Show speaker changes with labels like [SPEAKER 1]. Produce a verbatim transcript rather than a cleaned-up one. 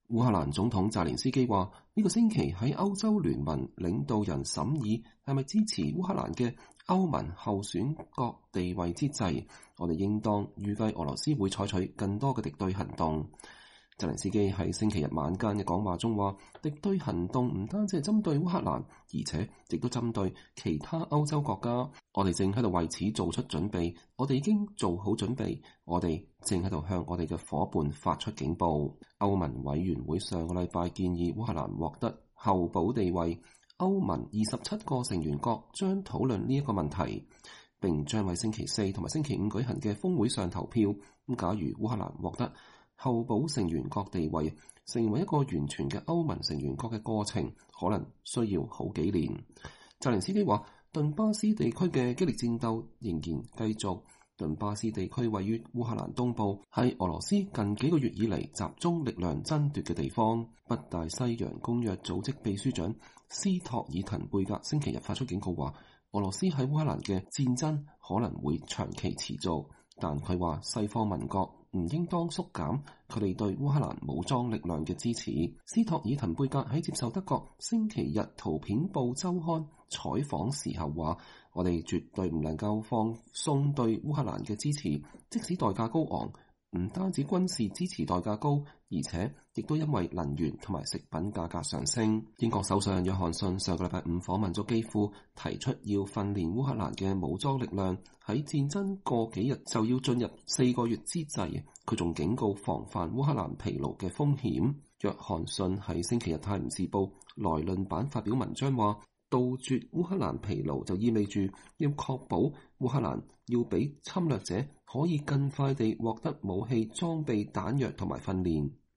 [SPEAKER 1] 烏克蘭總統澤連斯基話：呢個星期喺歐洲聯盟領導人審議係咪支持烏克蘭嘅歐盟候選國地位之際，我哋應當預計俄羅斯會採取更多嘅敵對行動。澤連斯基喺星期日晚間嘅講話中話：敵對行動唔單止係針對烏克蘭，而且亦都針對其他歐洲國家。我哋正喺度為此做出準備，我哋已經做好準備，我哋正喺度向我哋嘅夥伴發出警報。歐盟委員會上個禮拜建議烏克蘭獲得候補地位，歐盟二十七個成員國將討論呢一個問題，並將喺星期四同埋星期五舉行嘅峰會上投票。咁假如烏克蘭獲得候補成員國地位，成為一個完全嘅歐盟成員國嘅過程，可能需要好幾年。澤連斯基話：頓巴斯地區嘅激烈戰鬥仍然繼續。頓巴斯地區位於烏克蘭東部，係俄羅斯近幾個月以嚟集中力量爭奪嘅地方。北大西洋公約組織秘書長斯托爾滕貝格星期日發出警告話，俄羅斯喺烏克蘭嘅戰爭可能會長期持續，但佢話西方盟國唔應當縮減佢哋對烏克蘭武裝力量嘅支持。斯托爾滕貝格喺接受德國星期日圖片報週刊採訪時候話：我哋絕對唔能夠放鬆對烏克蘭嘅支持，即使代價高昂。唔單止軍事支持代價高，而且亦都因為能源同埋食品價格上升。英國首相約翰遜上個禮拜五訪問咗基輔，提出要訓練烏克蘭嘅武裝力量，喺戰爭過幾日就要進入四個月之際，佢仲警告防範烏克蘭疲勞嘅風險。約翰遜喺星期日《泰晤士報》來論版發表文章話：杜絕烏克蘭疲勞就意味住要確保烏克蘭要俾侵略者可以更快地獲得武器、裝備、彈藥同埋訓練。